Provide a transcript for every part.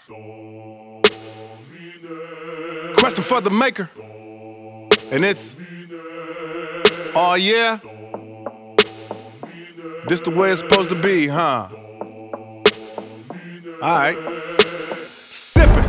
Question for the maker, and it's, oh yeah, this the way it's supposed to be, huh? Alright, sipping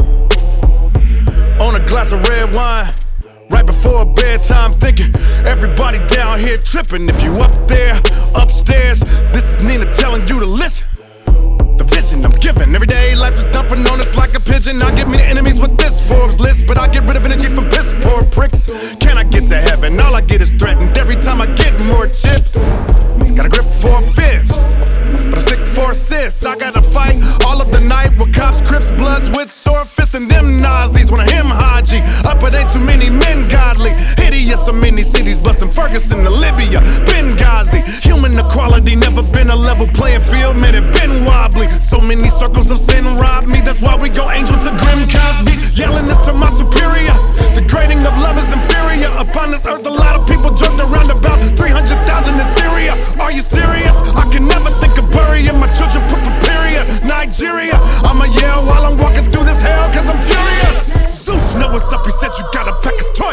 on a glass of red wine right before bedtime, thinking everybody down here tripping. If you up there, upstairs, this is Nina telling you to listen. The vision I'm giving, everyday life is dumping on us like a pigeon. I get me the enemies with this Forbes list, but I get rid of energy from piss poor pricks. Can I get to heaven? All I get is threatened every time I get more chips. Got a grip for fifths, but I'm sick for assists. I gotta fight all of the night with cops, crips, bloods with sore fists, and them Nazis want a him Haji. Up it ain't too many men godly. Hideous, so many cities busting Ferguson to Libya, Benghazi. Human equality never been a level playing field, man, it been wobbly. So many circles of sin robbed me. That's why we go angel to grim Cosby's. Yelling this to my superior. The grading of love is inferior. Upon this earth, a lot of people joked around about 300,000 in Syria. Are you serious? I can never think of burying my children, put period. Nigeria, I'ma yell while I'm walking through this hell, cause I'm furious. Zeus, know what's up, he said you gotta pack a toy.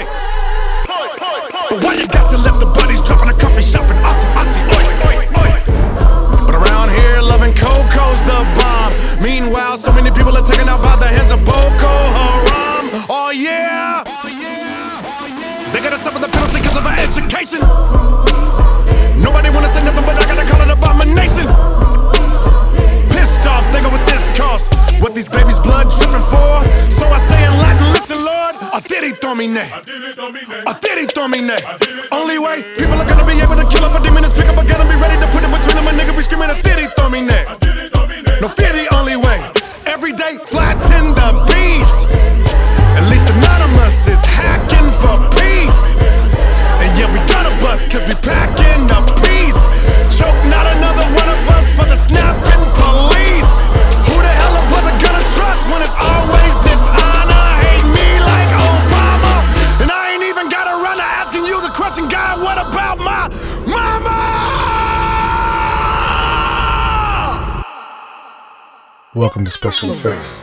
But why you got to let the bodies drop in a coffee shop in Aussie, oi. But around here, loving Coco's the bomb. Meanwhile, so many people are taken out by the hands of Boko Haram. Oh yeah, they gotta suffer the penalty cause of our education. Nobody wanna say nothing, but I gotta call it abomination. Pissed off, they go with this cost. What these babies' blood dripping for? So I say in Latin, listen, Lord, Atirithomine. Atirithomine. Only way people are gonna be able to kill up a demon is pick up a gun and be ready to put it between them. A nigga be screaming Atirithomine. No fear the only way. Every day, flatten the beast. At least Anonymous is hacking for peace. And yeah, we gonna bust cause we packing a peace. Choke not another one of us for the snapping police. Who the hell a brother gonna trust when it's always dishonor? Hate me like Obama. And I ain't even got around to asking you the question, God, what about my mama? Welcome to Special Effects.